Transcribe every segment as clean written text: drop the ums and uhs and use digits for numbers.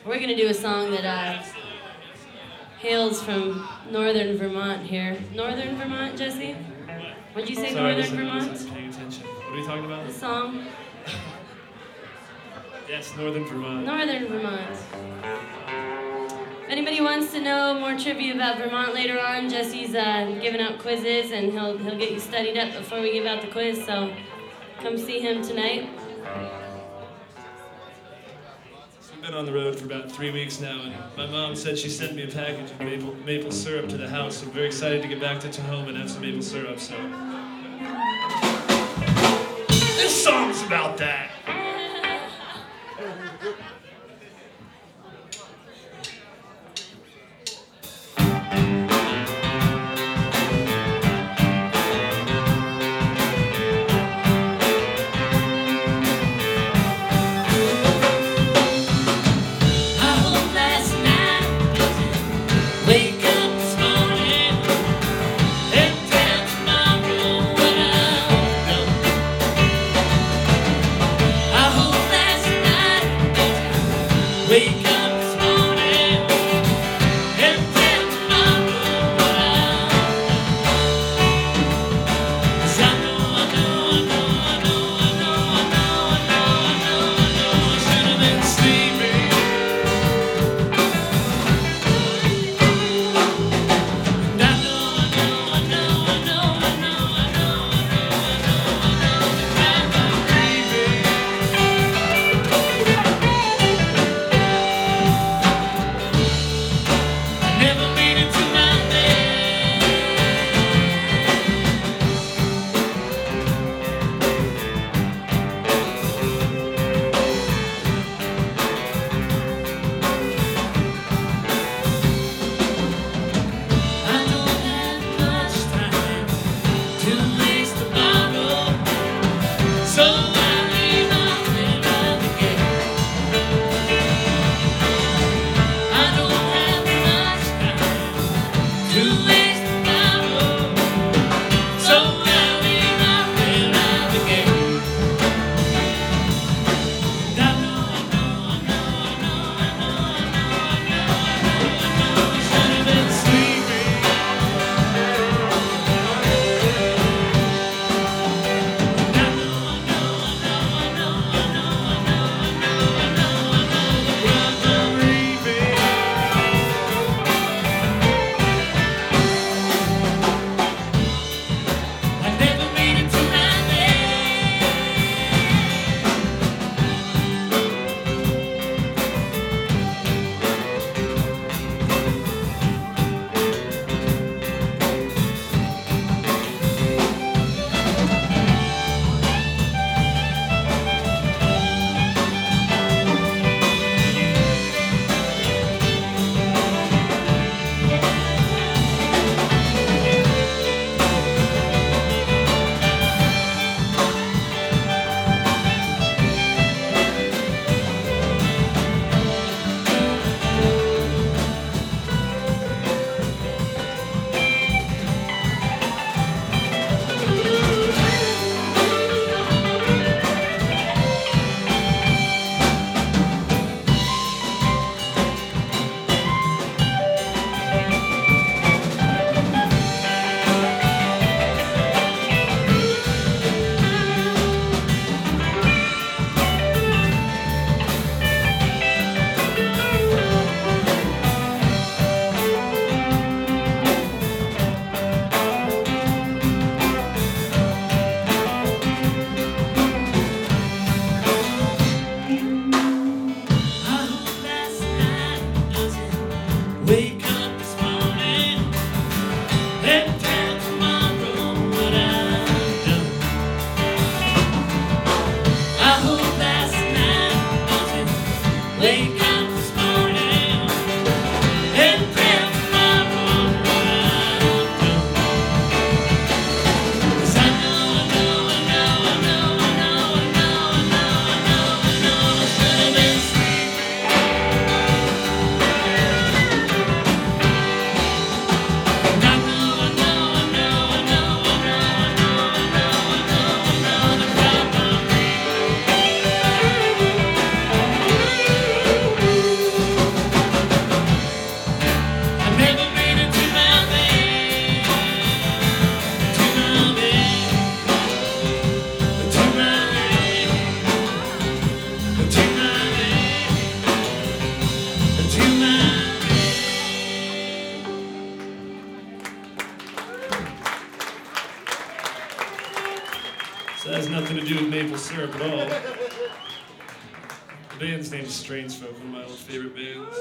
We're going to do a song that hails from northern Vermont here. Northern Vermont, Jesse? What'd you say, Sorry, northern Vermont? I wasn't paying attention. What are we talking about? The song? Yes, northern Vermont. Northern Vermont. If anybody wants to know more trivia about Vermont later on, Jesse's giving out quizzes, and he'll get you studied up before we give out the quiz, so come see him tonight. We've been on the road for about 3 weeks now, and my mom said she sent me a package of maple syrup to the house. So I'm very excited to get back to Tahoma and have some maple syrup, so... This song's about that! Syrup at all. The band's name is Strange Folk, one of my old favorite bands.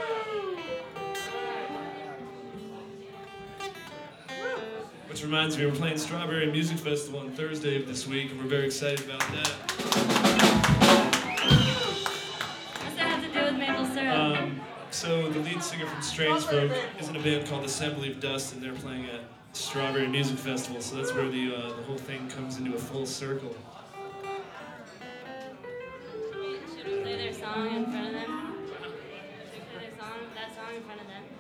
Which reminds me, we're playing Strawberry Music Festival on Thursday of this week, and we're very excited about that. What's that have to do with maple syrup? So the lead singer from Strange Folk is in a band called Assembly of Dust, and they're playing at Strawberry Music Festival, so that's where the whole thing comes into a full circle. Should we play their song in front of them? Should we play that song in front of them?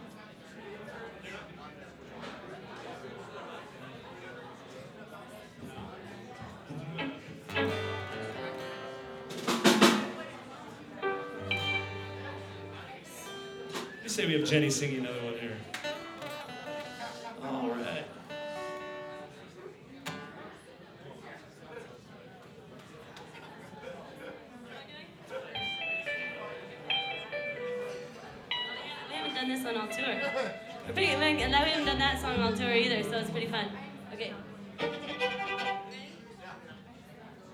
Let me say we have Jenny singing another one here. All right. We haven't done this one all tour. We haven't done that song all tour either, so it's pretty fun. Okay.